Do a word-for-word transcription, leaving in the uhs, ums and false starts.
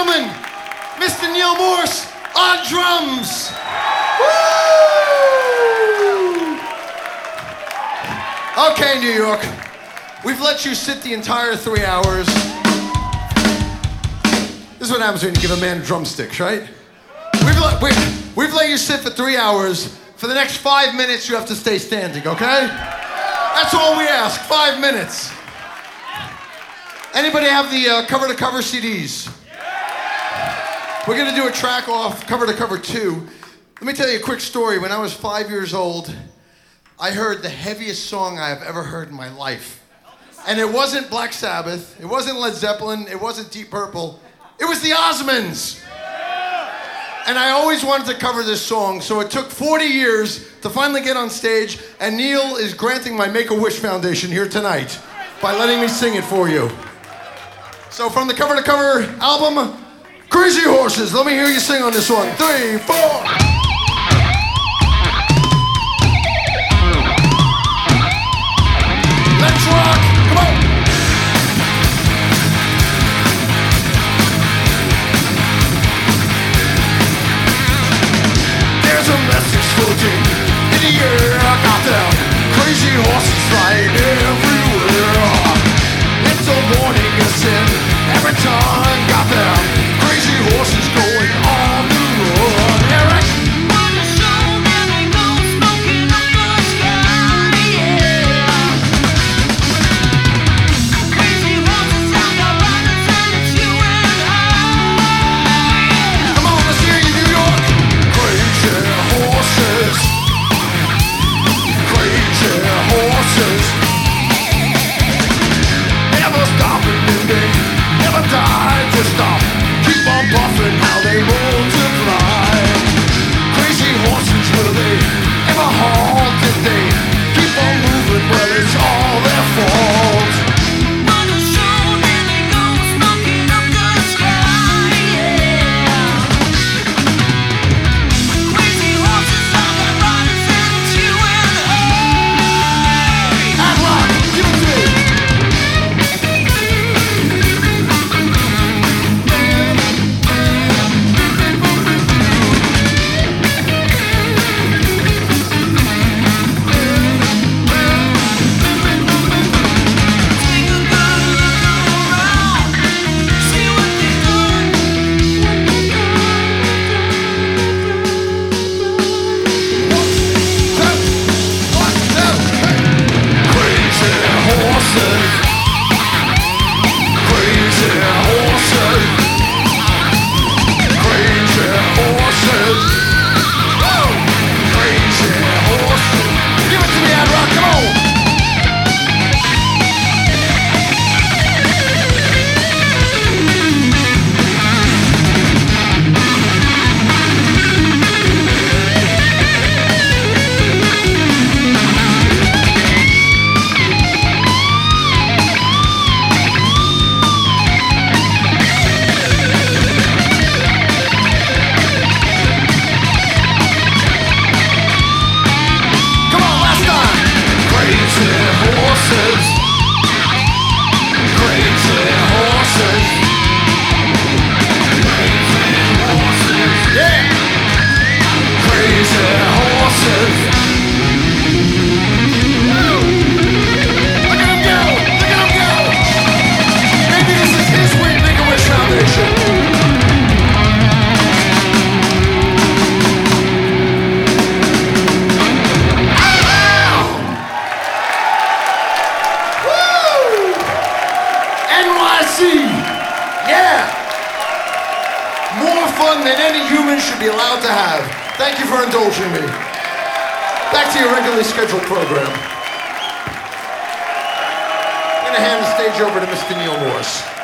gentlemen, Mister Neil Morse on drums. Woo! Okay, New York, we've let you sit the entire three hours. This is what happens when you give a man drumsticks, right? We've let, we, we've let you sit for three hours. For the next five minutes, you have to stay standing, okay? That's all we ask, five minutes. Anybody have the uh, cover-to-cover C Ds? We're gonna do a track off cover-to-cover two. Let me tell you a quick story. When I was five years old, I heard the heaviest song I have ever heard in my life. And it wasn't Black Sabbath, it wasn't Led Zeppelin, it wasn't Deep Purple, it was the Osmonds. And I always wanted to cover this song, so it took forty years to finally get on stage, and Neil is granting my Make-A-Wish Foundation here tonight by letting me sing it for you. So from the Cover to Cover album, Crazy Horses. Let me hear you sing on this one. Three, four. Let's rock. Come on. There's a message floating in the air. I got them crazy horses flying everywhere. It's a warning, a sin. Every time got them crazy horses going on the road. Eric. On the show, there they go, smoking up the sky, yeah. Crazy horses have the riders, and it's you and I. Come on, let's hear you, New York. Crazy horses. Crazy horses. Never stopping, they never die to stop. Keep on buffing how they multiply. Crazy horses, will they ever halt? Did they keep on moving? Well, it's all their fault. On the show, there they go, smoking up the sky, yeah. Crazy horses have the riders, and it's you and I. Ad rock, give it to me. Take a good look around, see what they've done. One, two, three. Crazy horses. Crazy horses. Crazy horses. Woo! Crazy horses. Give it to me, Ad Rock, come on. Come on, last time. Crazy horses. Crazy horses. Crazy horses. Yeah. Crazy horses. Woo! Look at him go! Look at him go! Maybe this is his way, Make-A-Wish Foundation. Woo! N Y C! Yeah! More fun than any human should be allowed to have. Thank you for indulging me. Back to your regularly scheduled program. I'm gonna hand the stage over to Mister Neil Morse.